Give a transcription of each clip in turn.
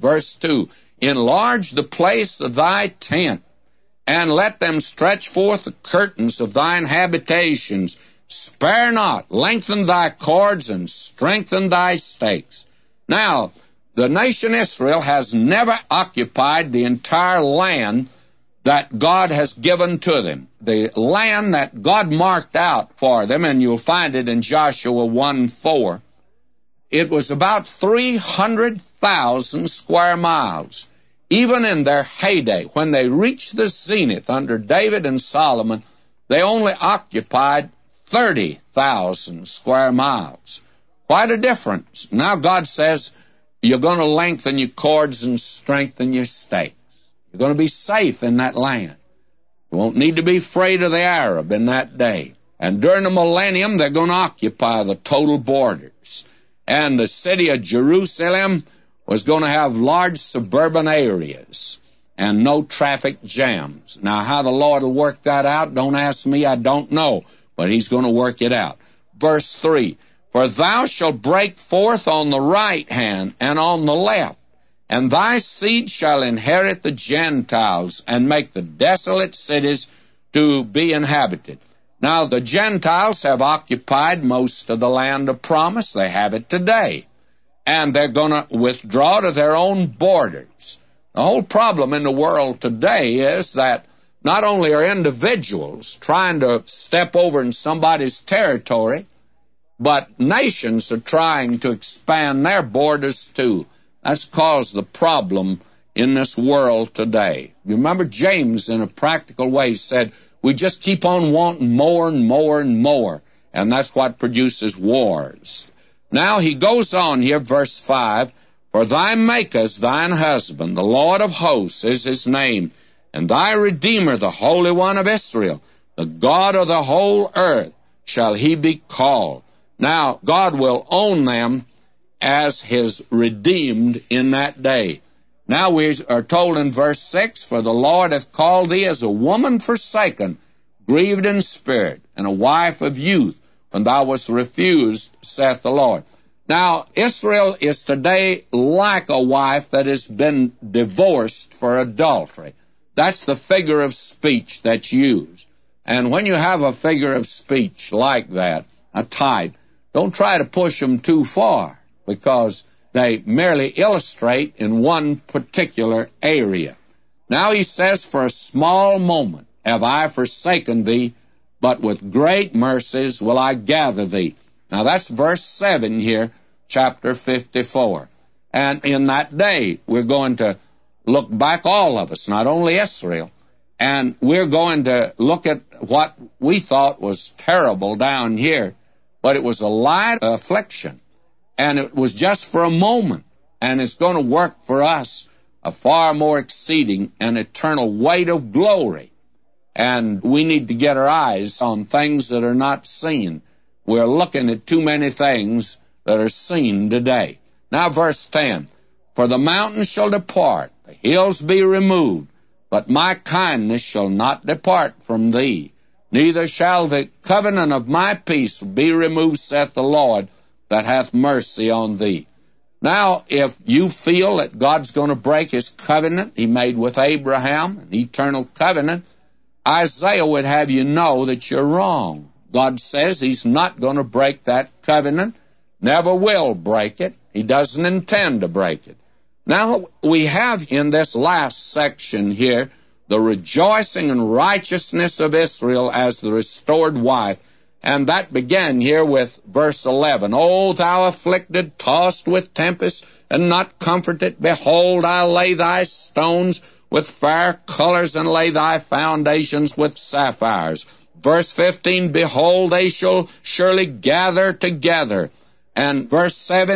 Verse 2, enlarge the place of thy tent, and let them stretch forth the curtains of thine habitations. Spare not, lengthen thy cords, and strengthen thy stakes. Now, the nation Israel has never occupied the entire land that God has given to them. The land that God marked out for them, and you'll find it in Joshua 1:4, it was about 300,000 square miles. Even in their heyday, when they reached the zenith under David and Solomon, they only occupied 30,000 square miles. Quite a difference. Now God says, you're going to lengthen your cords and strengthen your stakes. You're going to be safe in that land. You won't need to be afraid of the Arab in that day. And during the millennium, they're going to occupy the total borders. And the city of Jerusalem was going to have large suburban areas and no traffic jams. Now, how the Lord will work that out, don't ask me, I don't know, but He's going to work it out. Verse 3, for thou shalt break forth on the right hand and on the left, and thy seed shall inherit the Gentiles, and make the desolate cities to be inhabited. Now, the Gentiles have occupied most of the land of promise. They have it today. And they're going to withdraw to their own borders. The whole problem in the world today is that not only are individuals trying to step over in somebody's territory, but nations are trying to expand their borders too. That's caused the problem in this world today. You remember James, in a practical way, said, we just keep on wanting more and more and more, and that's what produces wars. Now he goes on here, verse 5, for thy Maker is thine husband, the Lord of hosts is his name, and thy Redeemer, the Holy One of Israel, the God of the whole earth, shall he be called. Now, God will own them as his redeemed in that day. Now we are told in verse 6, for the Lord hath called thee as a woman forsaken, grieved in spirit, and a wife of youth, when thou wast refused, saith the Lord. Now, Israel is today like a wife that has been divorced for adultery. That's the figure of speech that's used. And when you have a figure of speech like that, a type, don't try to push them too far, because they merely illustrate in one particular area. Now he says, for a small moment have I forsaken thee, but with great mercies will I gather thee. Now that's verse 7 here, chapter 54. And in that day, we're going to look back, all of us, not only Israel, and we're going to look at what we thought was terrible down here, but it was a light affliction, and it was just for a moment, and it's going to work for us a far more exceeding and eternal weight of glory. And we need to get our eyes on things that are not seen. We're looking at too many things that are seen today. Now verse 10, for the mountains shall depart, the hills be removed, but my kindness shall not depart from thee, neither shall the covenant of my peace be removed, saith the Lord, that hath mercy on thee. Now, if you feel that God's going to break his covenant he made with Abraham, an eternal covenant, Isaiah would have you know that you're wrong. God says he's not going to break that covenant, never will break it. He doesn't intend to break it. Now, we have in this last section here the rejoicing and righteousness of Israel as the restored wife, and that began here with verse 11. O thou afflicted, tossed with tempest, and not comforted, behold, I lay thy stones with fair colors, and lay thy foundations with sapphires. Verse 15, behold, they shall surely gather together. And verse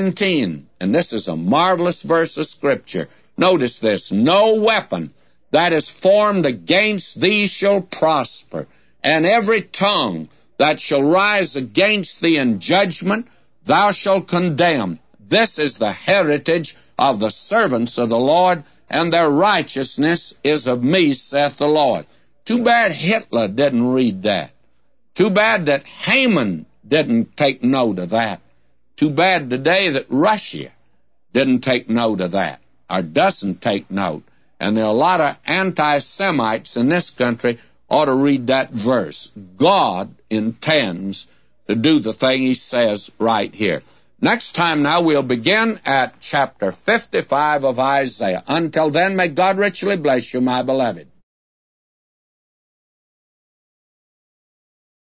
17, and this is a marvelous verse of Scripture. Notice this, no weapon that is formed against thee shall prosper, and every tongue that shall rise against thee in judgment thou shalt condemn. This is the heritage of the servants of the Lord, and their righteousness is of me, saith the Lord. Too bad Hitler didn't read that. Too bad that Haman didn't take note of that. Too bad today that Russia didn't take note of that. or doesn't take note, and there are a lot of anti-Semites in this country, ought to read that verse. God intends to do the thing he says right here. Next time now, we'll begin at chapter 55 of Isaiah. Until then, may God richly bless you, my beloved.